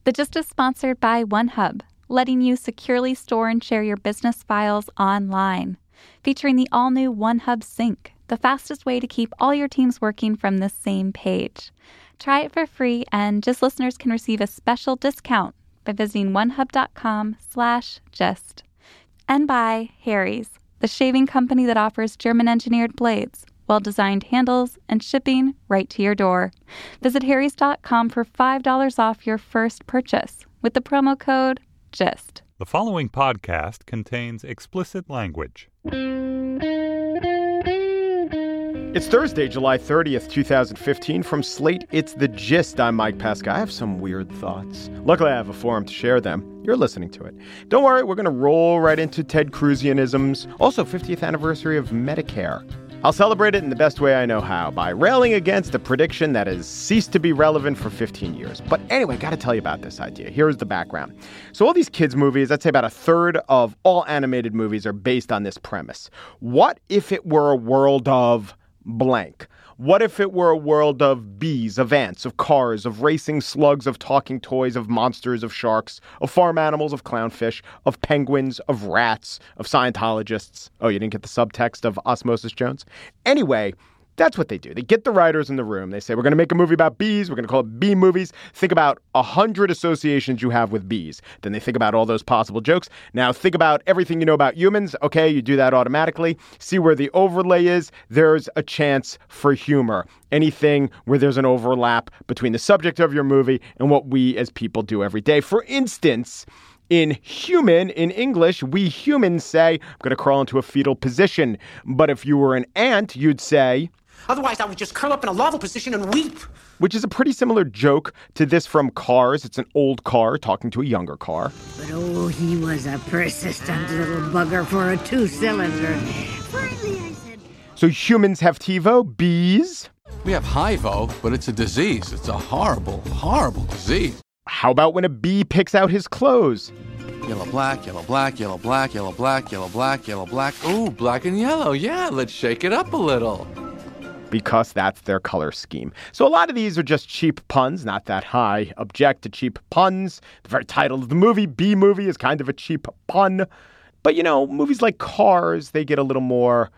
The Gist is sponsored by OneHub, letting you securely store and share your business files online. Featuring the all-new OneHub Sync, the fastest way to keep all your teams working from the same page. Try it for free, and Gist listeners can receive a special discount by visiting onehub.com/gist. And by Harry's, the shaving company that offers German-engineered blades, well-designed handles, and shipping right to your door. Visit harrys.com for $5 off your first purchase with the promo code GIST. The following podcast contains explicit language. It's Thursday, July 30th, 2015. From Slate, it's The Gist. I'm Mike Pesca. I have some weird thoughts. Luckily, I have a forum to share them. You're listening to it. Don't worry, we're going to roll right into Ted Cruzianisms. Also, 50th anniversary of Medicare. I'll celebrate it in the best way I know how, by railing against a prediction that has ceased to be relevant for 15 years. But anyway, got to tell you about this idea. Here's the background. So all these kids' movies, I'd say about a third of all animated movies are based on this premise. What if it were a world of blank? What if it were a world of bees, of ants, of cars, of racing slugs, of talking toys, of monsters, of sharks, of farm animals, of clownfish, of penguins, of rats, of Scientologists? Oh, you didn't get the subtext of Osmosis Jones? Anyway, that's what they do. They get the writers in the room. They say, we're going to make a movie about bees. We're going to call it Bee Movies. Think about 100 associations you have with bees. Then they think about all those possible jokes. Now think about everything you know about humans. Okay, you do that automatically. See where the overlay is. There's a chance for humor. Anything where there's an overlap between the subject of your movie and what we as people do every day. For instance, in human, in English, we humans say, I'm going to crawl into a fetal position. But if you were an ant, you'd say, otherwise, I would just curl up in a larval position and weep. Which is a pretty similar joke to this from Cars. It's an old car talking to a younger car. But oh, he was a persistent little bugger for a two-cylinder. Finally, I said... So humans have TiVo, bees? We have HIVO, but it's a disease. It's a horrible, horrible disease. How about when a bee picks out his clothes? Yellow, black, yellow, black, yellow, black, yellow, black, yellow, black, yellow, black. Ooh, black and yellow. Yeah, let's shake it up a little. Because that's their color scheme. So a lot of these are just cheap puns, not that high. Object to cheap puns. The very title of the movie, Bee Movie, is kind of a cheap pun. But, you know, movies like Cars, they get a little more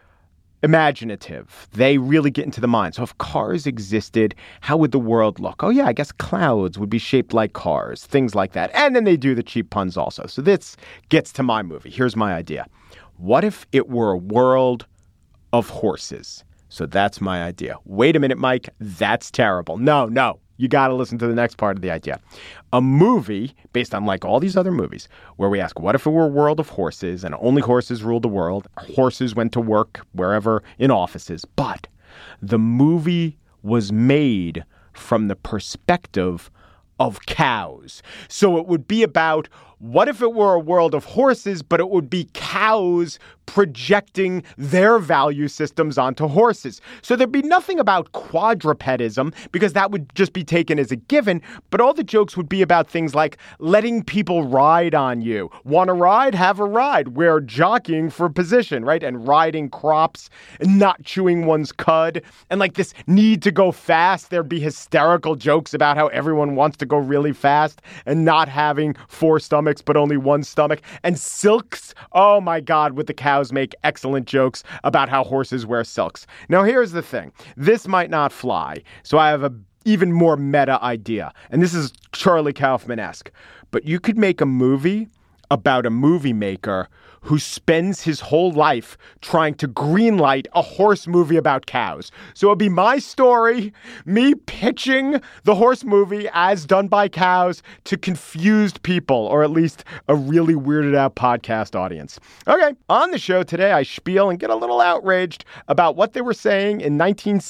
imaginative. They really get into the mind. So if cars existed, how would the world look? Oh, yeah, I guess clouds would be shaped like cars, things like that. And then they do the cheap puns also. So this gets to my movie. Here's my idea. What if it were a world of horses? So that's my idea. Wait a minute, Mike. That's terrible. No. You got to listen to the next part of the idea. A movie based on like all these other movies where we ask, what if it were a world of horses and only horses ruled the world? Horses went to work wherever in offices. But the movie was made from the perspective of cows. So it would be about what if it were a world of horses, but it would be cows projecting their value systems onto horses. So there'd be nothing about quadrupedism because that would just be taken as a given. But all the jokes would be about things like letting people ride on you. Want to ride? Have a ride. We're jockeying for position, right? And riding crops and not chewing one's cud. And like this need to go fast. There'd be hysterical jokes about how everyone wants to go really fast and not having four stomachs, but only one stomach. And silks. Oh my God, would the cows make excellent jokes about how horses wear silks. Now, here's the thing. This might not fly. So I have a even more meta idea. And this is Charlie Kaufman-esque. But you could make a movie about a movie maker who spends his whole life trying to greenlight a horse movie about cows. So it'd be my story, me pitching the horse movie as done by cows to confused people, or at least a really weirded out podcast audience. Okay, on the show today, I spiel and get a little outraged about what they were saying in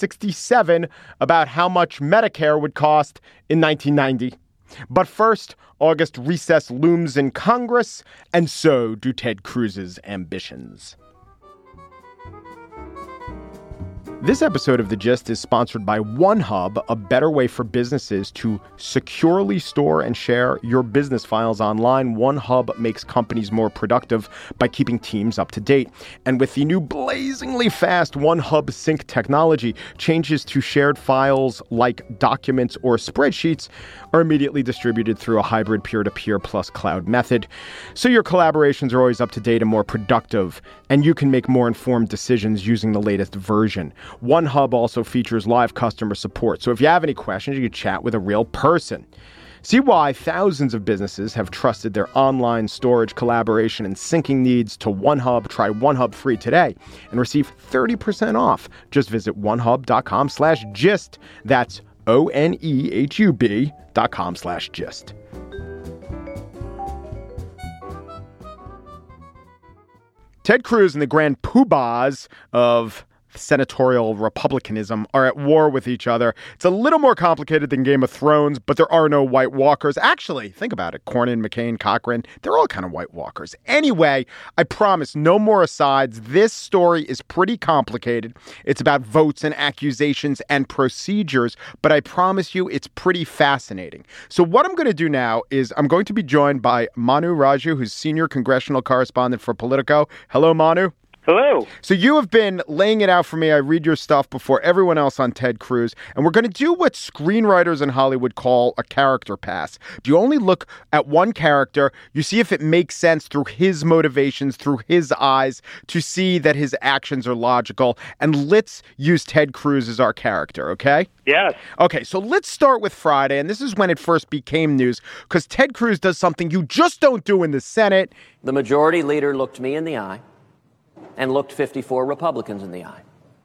1967 about how much Medicare would cost in 1990. But first, August recess looms in Congress, and so do Ted Cruz's ambitions. This episode of The Gist is sponsored by OneHub, a better way for businesses to securely store and share your business files online. OneHub makes companies more productive by keeping teams up to date. And with the new blazingly fast OneHub Sync technology, changes to shared files like documents or spreadsheets are immediately distributed through a hybrid peer-to-peer plus cloud method. So your collaborations are always up to date and more productive, and you can make more informed decisions using the latest version. OneHub also features live customer support, so if you have any questions, you can chat with a real person. See why thousands of businesses have trusted their online storage, collaboration, and syncing needs to OneHub. Try OneHub free today and receive 30% off. Just visit onehub.com/gist. That's ONEHUB.com/gist. Ted Cruz and the grand poobahs of senatorial republicanism are at war with each other. It's a little more complicated than Game of Thrones, but there are no White Walkers. Actually, think about it. Cornyn, McCain, Cochran, they're all kind of White Walkers. Anyway, I promise no more asides. This story is pretty complicated. It's about votes and accusations and procedures, but I promise you it's pretty fascinating. So what I'm going to do now is I'm going to be joined by Manu Raju, who's senior congressional correspondent for Politico. Hello, Manu. Hello. So you have been laying it out for me. I read your stuff before everyone else on Ted Cruz, and we're going to do what screenwriters in Hollywood call a character pass. You only look at one character, you see if it makes sense through his motivations, through his eyes, to see that his actions are logical. And let's use Ted Cruz as our character, okay? Yes. Okay, so let's start with Friday, and this is when it first became news, because Ted Cruz does something you just don't do in the Senate. The majority leader looked me in the eye and looked 54 Republicans in the eye.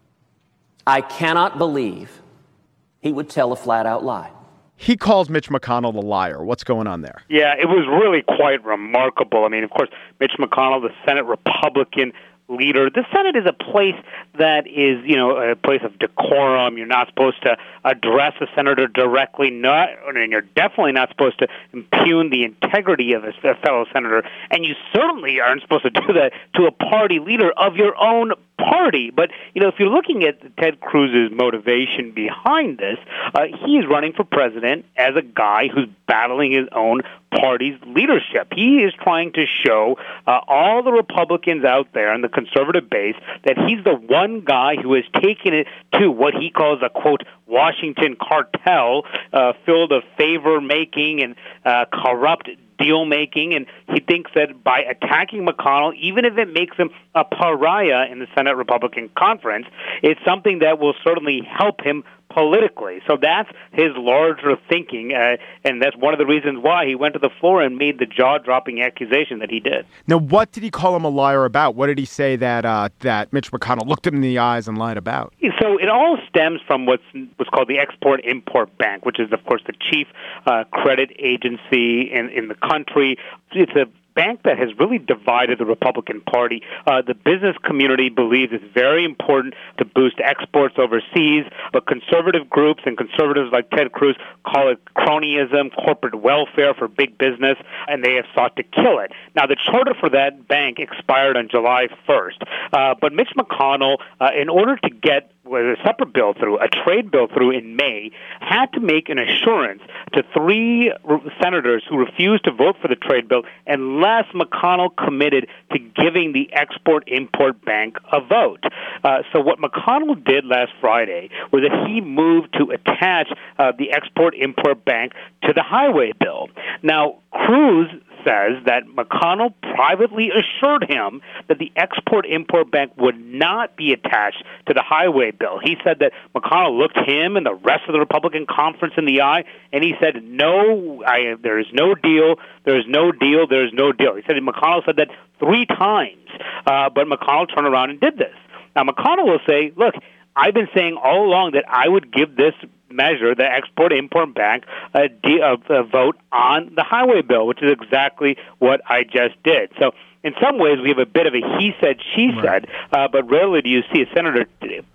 I cannot believe he would tell a flat-out lie. He calls Mitch McConnell a liar. What's going on there? Yeah, it was really quite remarkable. I mean, of course, Mitch McConnell, the Senate Republican leader. The Senate is a place that is, a place of decorum. You're not supposed to address a senator directly, and you're definitely not supposed to impugn the integrity of a fellow senator, and you certainly aren't supposed to do that to a party leader of your own party. But, if you're looking at Ted Cruz's motivation behind this, he is running for president as a guy who's battling his own party's leadership. He is trying to show all the Republicans out there in the conservative base that he's the one guy who has taken it to what he calls a, quote, Washington cartel filled of favor-making and corrupt deal-making, and he thinks that by attacking McConnell, even if it makes him a pariah in the Senate Republican Conference, it's something that will certainly help him politically. So that's his larger thinking, and that's one of the reasons why he went to the floor and made the jaw-dropping accusation that he did. Now, what did he call him a liar about? What did he say that Mitch McConnell looked him in the eyes and lied about? So it all stems from what's called the Export-Import Bank, which is, of course, the chief credit agency in the country. It's a bank that has really divided the Republican Party. The business community believes it's very important to boost exports overseas, but conservative groups and conservatives like Ted Cruz call it cronyism, corporate welfare for big business, and they have sought to kill it. Now, the charter for that bank expired on July 1st, but Mitch McConnell, in order to get a separate bill through, a trade bill through in May, had to make an assurance to 3 senators who refused to vote for the trade bill unless McConnell committed to giving the Export-Import Bank a vote. So what McConnell did last Friday was that he moved to attach the Export-Import Bank to the highway bill. Now, Cruz says that McConnell privately assured him that the Export-Import Bank would not be attached to the highway bill. He said that McConnell looked him and the rest of the Republican conference in the eye, and he said, no, there is no deal, there is no deal, there is no deal. He said McConnell said that 3 times, but McConnell turned around and did this. Now, McConnell will say, look, I've been saying all along that I would give this measure, the Export-Import Bank, a vote on the highway bill, which is exactly what I just did. So in some ways, we have a bit of a he said, she said, but rarely do you see a senator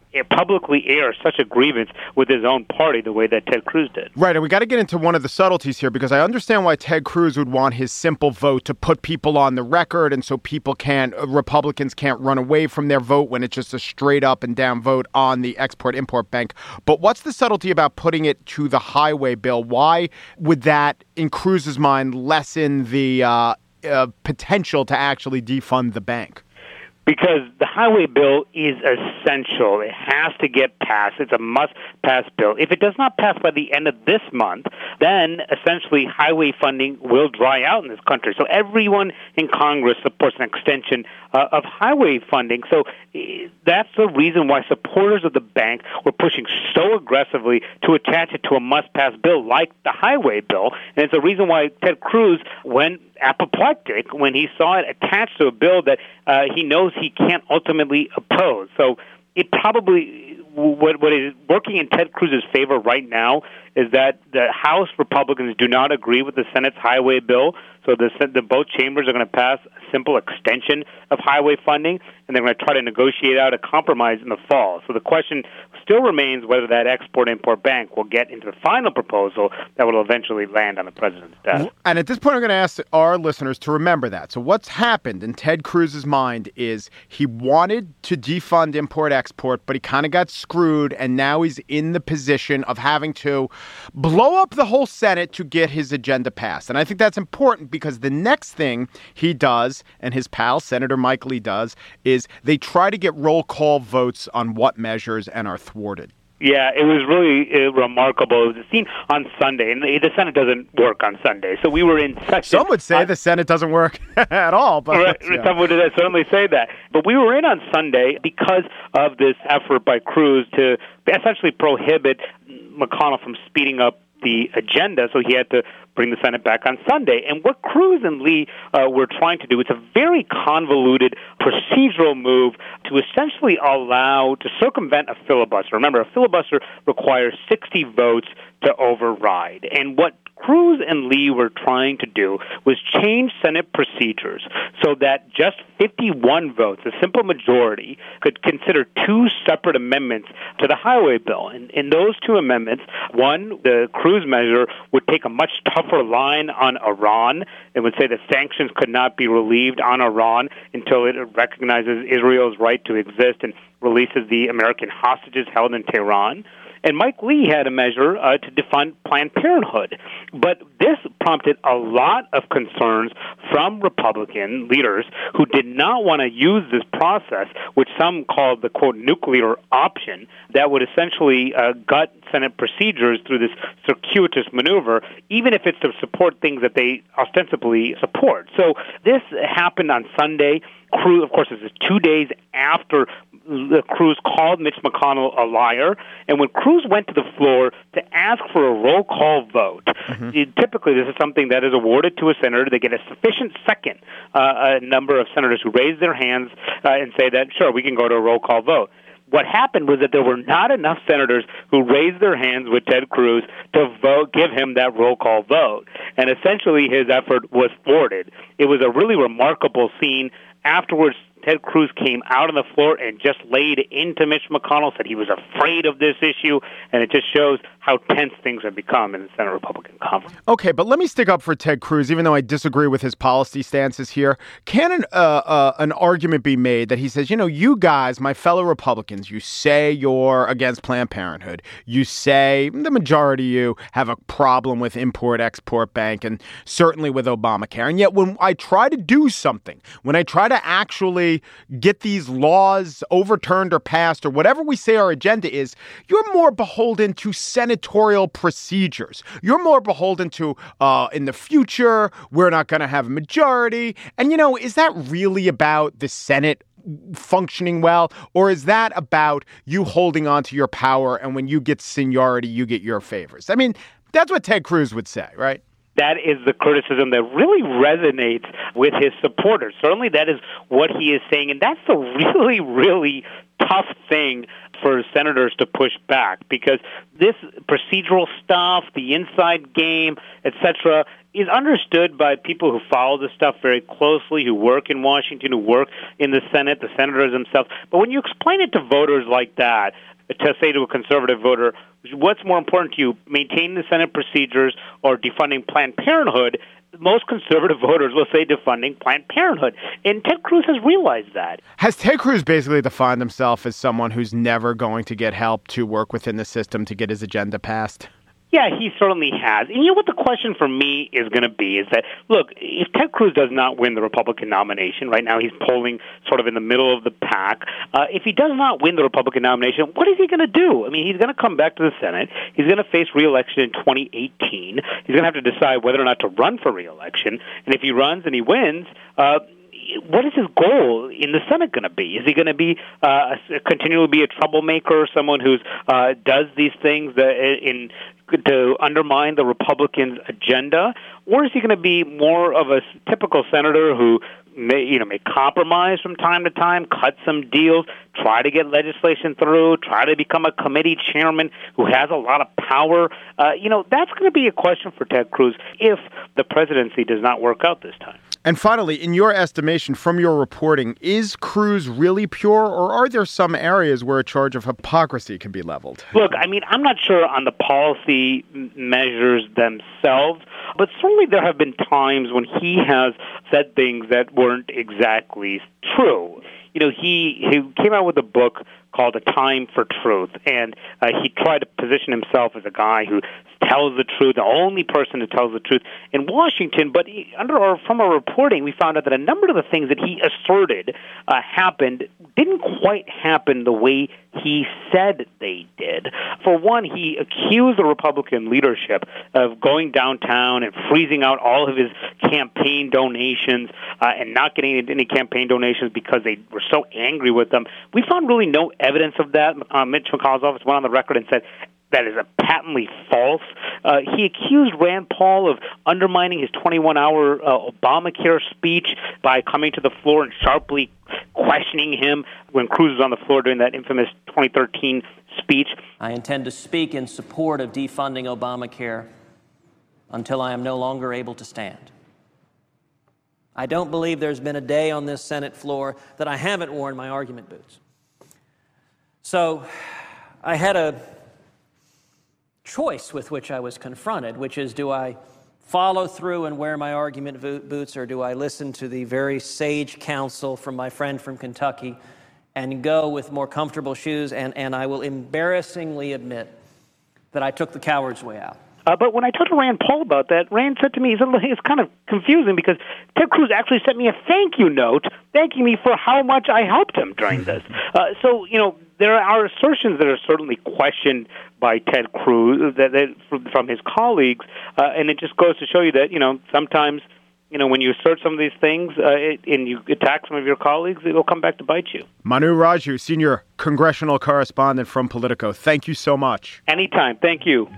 publicly air such a grievance with his own party the way that Ted Cruz did. Right, and we got to get into one of the subtleties here, because I understand why Ted Cruz would want his simple vote to put people on the record, and so Republicans can't run away from their vote when it's just a straight up and down vote on the Export-Import Bank. But what's the subtlety about putting it to the highway bill? Why would that, in Cruz's mind, lessen the potential to actually defund the bank? Because the highway bill is essential. It has to get passed. It's a must-pass bill. If it does not pass by the end of this month, then essentially highway funding will dry out in this country. So everyone in Congress supports an extension of highway funding. So that's the reason why supporters of the bank were pushing so aggressively to attach it to a must-pass bill like the highway bill. And it's the reason why Ted Cruz went apoplectic when he saw it attached to a bill that he knows he can't ultimately oppose. So it probably, what is working in Ted Cruz's favor right now is that the House Republicans do not agree with the Senate's highway bill. So both chambers are going to pass a simple extension of highway funding, and they're going to try to negotiate out a compromise in the fall. So the question still remains whether that Export-Import Bank will get into the final proposal that will eventually land on the president's desk. And at this point, I'm going to ask our listeners to remember that. So what's happened in Ted Cruz's mind is he wanted to defund import-export, but he kind of got screwed, and now he's in the position of having to blow up the whole Senate to get his agenda passed. And I think that's important because the next thing he does, and his pal, Senator Mike Lee, does, is they try to get roll call votes on what measures and are thwarted. Yeah, it was really remarkable. It was a scene on Sunday, and the Senate doesn't work on Sunday. So we were in session. Some would say the Senate doesn't work at all. But right, yeah. Some would certainly say that. But we were in on Sunday because of this effort by Cruz to essentially prohibit McConnell from speeding up the agenda, so he had to bring the Senate back on Sunday. And what Cruz and Lee were trying to do, it's a very convoluted procedural move to essentially to circumvent a filibuster. Remember, a filibuster requires 60 votes to override. And what Cruz and Lee were trying to do was change Senate procedures so that just 51 votes, a simple majority, could consider two separate amendments to the highway bill. And in those two amendments, one, the Cruz measure, would take a much tougher line on Iran. It would say that sanctions could not be relieved on Iran until it recognizes Israel's right to exist and releases the American hostages held in Tehran. And Mike Lee had a measure to defund Planned Parenthood. But this prompted a lot of concerns from Republican leaders who did not want to use this process, which some called the, quote, nuclear option, that would essentially gut Senate procedures through this circuitous maneuver, even if it's to support things that they ostensibly support. So this happened on Sunday. Cruz, of course, this is 2 days after Cruz called Mitch McConnell a liar. And when Cruz went to the floor to ask for a roll call vote, typically this is something that is awarded to a senator. They get a sufficient second number of senators who raise their hands and say that, sure, we can go to a roll call vote. What happened was that there were not enough senators who raised their hands with Ted Cruz to give him that roll call vote. And essentially his effort was thwarted. It was a really remarkable scene. Afterwards, Ted Cruz came out on the floor and just laid into Mitch McConnell, said he was afraid of this issue, and it just shows how tense things have become in the Senate Republican Conference. Okay, but let me stick up for Ted Cruz, even though I disagree with his policy stances here. Can an argument be made that he says, you guys, my fellow Republicans, you say you're against Planned Parenthood. You say, the majority of you have a problem with Import-Export Bank and certainly with Obamacare. And yet when I try to do something, when I try to actually get these laws overturned or passed or whatever we say our agenda is, you're more beholden to senatorial procedures. You're more beholden to, in the future, we're not going to have a majority. And, is that really about the Senate functioning well? Or is that about you holding on to your power and when you get seniority, you get your favors? I mean, that's what Ted Cruz would say, right? That is the criticism that really resonates with his supporters. Certainly that is what he is saying, and that's the really, really tough thing for senators to push back, because this procedural stuff, the inside game, etc., is understood by people who follow this stuff very closely, who work in Washington, who work in the Senate, the senators themselves. But when you explain it to voters like that, to say to a conservative voter, what's more important to you, maintaining the Senate procedures or defunding Planned Parenthood, most conservative voters will say defunding Planned Parenthood. And Ted Cruz has realized that. Has Ted Cruz basically defined himself as someone who's never going to get help to work within the system to get his agenda passed? Yeah, he certainly has. And you know what the question for me is going to be is that, look, if Ted Cruz does not win the Republican nomination, right now he's polling sort of in the middle of the pack. If he does not win the Republican nomination, what is he going to do? I mean, he's going to come back to the Senate. He's going to face re-election in 2018. He's going to have to decide whether or not to run for re-election. And if he runs and he wins, what is his goal in the Senate going to be? Is he going to be continually be a troublemaker, someone who does these things to undermine the Republicans' agenda, or is he going to be more of a typical senator who may compromise from time to time, cut some deals, try to get legislation through, try to become a committee chairman who has a lot of power? That's going to be a question for Ted Cruz if the presidency does not work out this time. And finally, in your estimation, from your reporting, is Cruz really pure, or are there some areas where a charge of hypocrisy can be leveled? Look, I mean, I'm not sure on the policy measures themselves, but certainly there have been times when he has said things that weren't exactly true. He came out with a book called A Time for Truth, and he tried to position himself as a guy who tells the truth, the only person who tells the truth in Washington. But from our reporting, we found out that a number of the things that he asserted happened didn't quite happen the way he said they did. For one, he accused the Republican leadership of going downtown and freezing out all of his campaign donations and not getting any campaign donations because they were so angry with them. We found really no evidence of that. Mitch McConnell's office went on the record and said that is patently false. He accused Rand Paul of undermining his 21-hour Obamacare speech by coming to the floor and sharply questioning him when Cruz was on the floor during that infamous 2013 speech. I intend to speak in support of defunding Obamacare until I am no longer able to stand. I don't believe there's been a day on this Senate floor that I haven't worn my argument boots. So I had a choice with which I was confronted, which is, do I follow through and wear my argument boots, or do I listen to the very sage counsel from my friend from Kentucky and go with more comfortable shoes? And I will embarrassingly admit that I took the coward's way out. But when I talked to Rand Paul about that, Rand said to me, it's kind of confusing because Ted Cruz actually sent me a thank you note thanking me for how much I helped him during this. So there are assertions that are certainly questioned by Ted Cruz from his colleagues, and it just goes to show you that, sometimes, when you assert some of these things and you attack some of your colleagues, it'll come back to bite you. Manu Raju, senior congressional correspondent from Politico, thank you so much. Anytime. Thank you.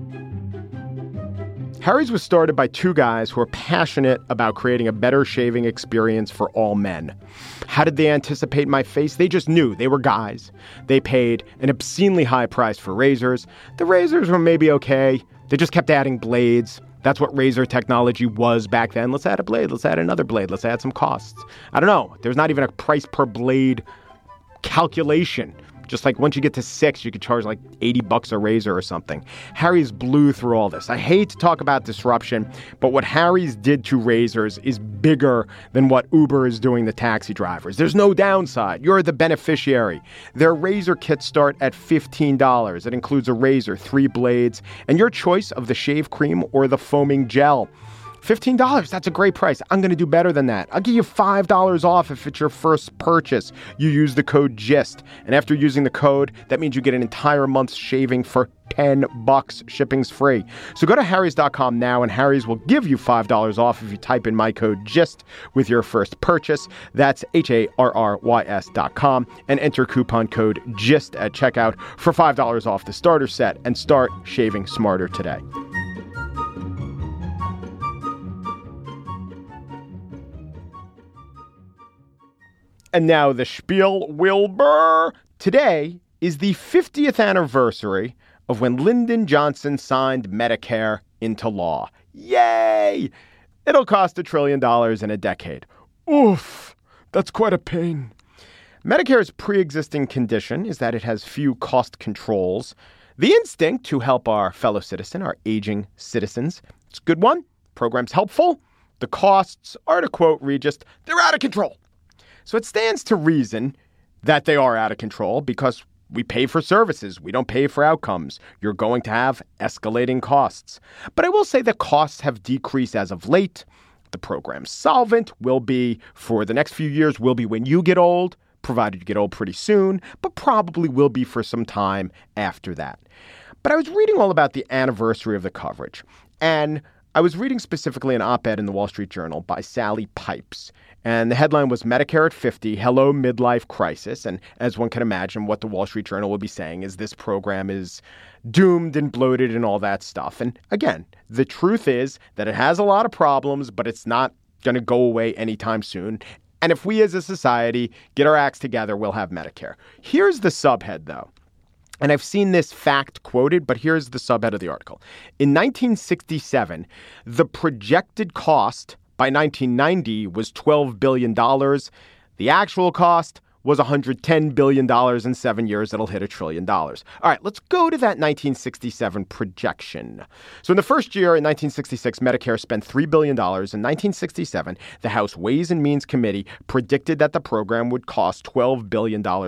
Harry's was started by two guys who are passionate about creating a better shaving experience for all men. How did they anticipate my face? They just knew. They were guys. They paid an obscenely high price for razors. The razors were maybe okay. They just kept adding blades. That's what razor technology was back then. Let's add a blade. Let's add another blade. Let's add some costs. I don't know. There's not even a price per blade calculation. Just like once you get to 6, you could charge like $80 a razor or something. Harry's blew through all this. I hate to talk about disruption, but what Harry's did to razors is bigger than what Uber is doing to taxi drivers. There's no downside. You're the beneficiary. Their razor kits start at $15. It includes a razor, 3 blades, and your choice of the shave cream or the foaming gel. $15, that's a great price. I'm going to do better than that. I'll give you $5 off if it's your first purchase. You use the code GIST. And after using the code, that means you get an entire month's shaving for $10. Shipping's free. So go to harrys.com now, and Harry's will give you $5 off if you type in my code GIST with your first purchase. That's HARRYS.com, and enter coupon code GIST at checkout for $5 off the starter set, and start shaving smarter today. And now the spiel, Wilbur. Today is the 50th anniversary of when Lyndon Johnson signed Medicare into law. Yay! It'll cost $1 trillion in a decade. Oof, that's quite a pain. Medicare's pre-existing condition is that it has few cost controls. The instinct to help our fellow citizen, our aging citizens, it's a good one. Program's helpful. The costs are, to quote Regis, they're out of control. So it stands to reason that they are out of control because we pay for services. We don't pay for outcomes. You're going to have escalating costs. But I will say that costs have decreased as of late. The program's solvent will be, for the next few years, will be when you get old, provided you get old pretty soon, but probably will be for some time after that. But I was reading all about the anniversary of the coverage, and I was reading specifically an op-ed in the Wall Street Journal by Sally Pipes. And the headline was Medicare at 50, Hello Midlife Crisis. And as one can imagine, what the Wall Street Journal will be saying is this program is doomed and bloated and all that stuff. And again, the truth is that it has a lot of problems, but it's not going to go away anytime soon. And if we as a society get our acts together, we'll have Medicare. Here's the subhead, though. And I've seen this fact quoted, but here's the subhead of the article. In 1967, the projected cost by 1990 was $12 billion. The actual cost was $110 billion in 7 years. It'll hit $1 trillion. All right, let's go to that 1967 projection. So in the first year, in 1966, Medicare spent $3 billion. In 1967, the House Ways and Means Committee predicted that the program would cost $12 billion by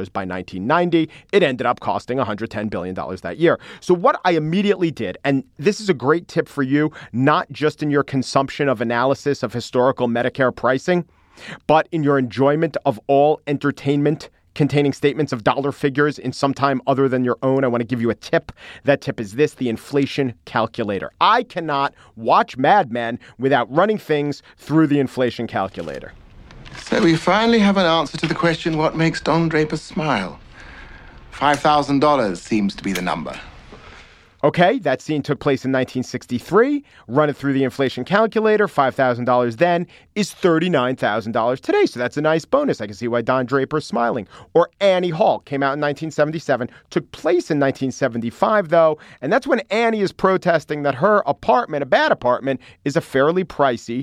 1990. It ended up costing $110 billion that year. So what I immediately did, and this is a great tip for you, not just in your consumption of analysis of historical Medicare pricing, but in your enjoyment of all entertainment containing statements of dollar figures in some time other than your own, I want to give you a tip. That tip is this, the inflation calculator. I cannot watch Mad Men without running things through the inflation calculator. So we finally have an answer to the question, what makes Don Draper smile? $5,000 seems to be the number. Okay, that scene took place in 1963. Run it through the inflation calculator. $5,000 then is $39,000 today. So that's a nice bonus. I can see why Don Draper's smiling. Or Annie Hall came out in 1977, took place in 1975, though. And that's when Annie is protesting that her apartment, a bad apartment, is a fairly pricey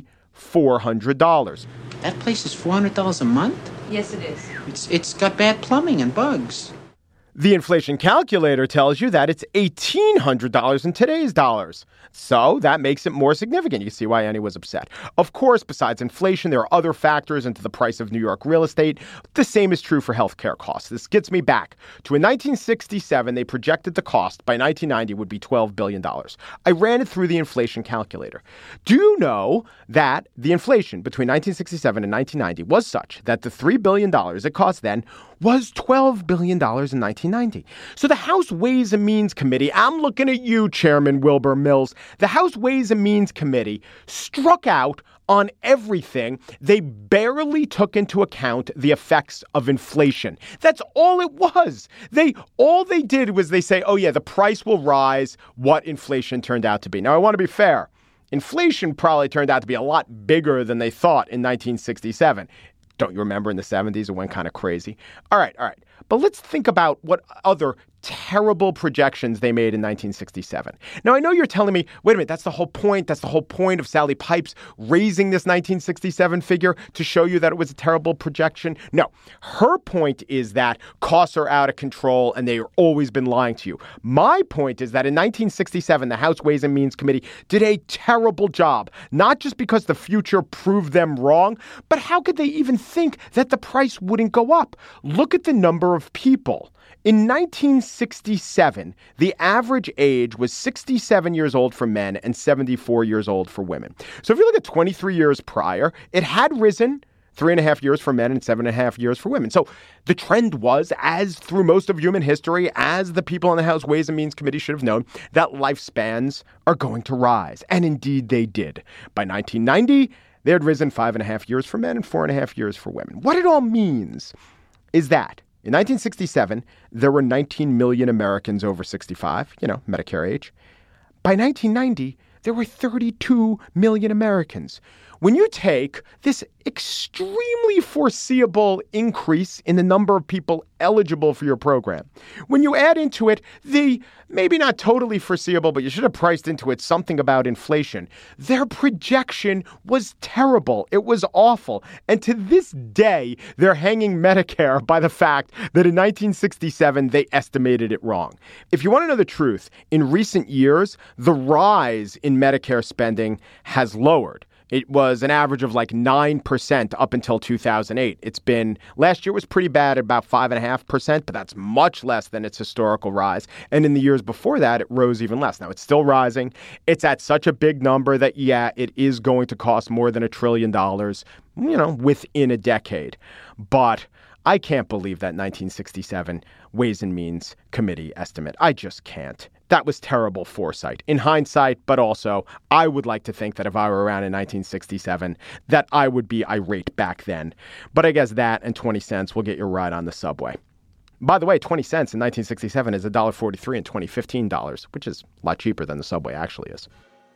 $400. That place is $400 a month? Yes, it is. It's got bad plumbing and bugs. The inflation calculator tells you that it's $1,800 in today's dollars. So that makes it more significant. You see why Annie was upset. Of course, besides inflation, there are other factors into the price of New York real estate. The same is true for healthcare costs. This gets me back to in 1967, they projected the cost by 1990 would be $12 billion. I ran it through the inflation calculator. Do you know that the inflation between 1967 and 1990 was such that the $3 billion it cost then was $12 billion in 1990. So the House Ways and Means Committee, I'm looking at you, Chairman Wilbur Mills, the House Ways and Means Committee struck out on everything. They barely took into account the effects of inflation. That's all it was. All they did was they say, oh yeah, the price will rise, what inflation turned out to be. Now, I want to be fair. Inflation probably turned out to be a lot bigger than they thought in 1967. Don't you remember in the 70s it went kind of crazy? All right. But let's think about what other terrible projections they made in 1967. Now, I know you're telling me, wait a minute, that's the whole point. That's the whole point of Sally Pipes raising this 1967 figure to show you that it was a terrible projection. No, her point is that costs are out of control and they've always been lying to you. My point is that in 1967, the House Ways and Means Committee did a terrible job, not just because the future proved them wrong, but how could they even think that the price wouldn't go up? Look at the number of people. In 1967, the average age was 67 years old for men and 74 years old for women. So if you look at 23 years prior, it had risen 3.5 years for men and 7.5 years for women. So the trend was, as through most of human history, as the people on the House Ways and Means Committee should have known, that lifespans are going to rise. And indeed they did. By 1990, they had risen 5.5 years for men and 4.5 years for women. What it all means is that in 1967, there were 19 million Americans over 65, Medicare age. By 1990, there were 32 million Americans. when you take this extremely foreseeable increase in the number of people eligible for your program, when you add into it the maybe not totally foreseeable, but you should have priced into it something about inflation, their projection was terrible. It was awful. And to this day, they're hanging Medicare by the fact that in 1967, they estimated it wrong. If you want to know the truth, in recent years, the rise in Medicare spending has lowered. It was an average of like 9% up until 2008. Last year was pretty bad at about 5.5%, but that's much less than its historical rise. And in the years before that, it rose even less. Now it's still rising. It's at such a big number that, yeah, it is going to cost more than $1 trillion, within a decade. But I can't believe that 1967 Ways and Means Committee estimate. I just can't. That was terrible foresight in hindsight, but also I would like to think that if I were around in 1967, that I would be irate back then. But I guess that and 20 cents will get your ride on the subway. By the way, 20 cents in 1967 is $1.43 in 2015 dollars, which is a lot cheaper than the subway actually is.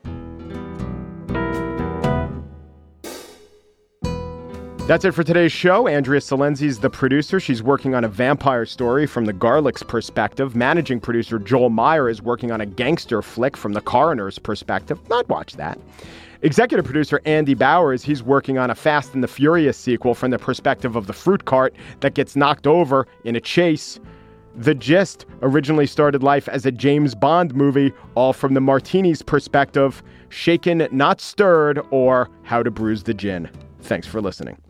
That's it for today's show. Andrea Salenzi's the producer. She's working on a vampire story from the Garlic's perspective. Managing producer Joel Meyer is working on a gangster flick from the coroner's perspective. I'd watch that. Executive producer Andy Bowers, he's working on a Fast and the Furious sequel from the perspective of the fruit cart that gets knocked over in a chase. The Gist originally started life as a James Bond movie, all from the Martini's perspective. Shaken, Not Stirred, or How to Bruise the Gin. Thanks for listening.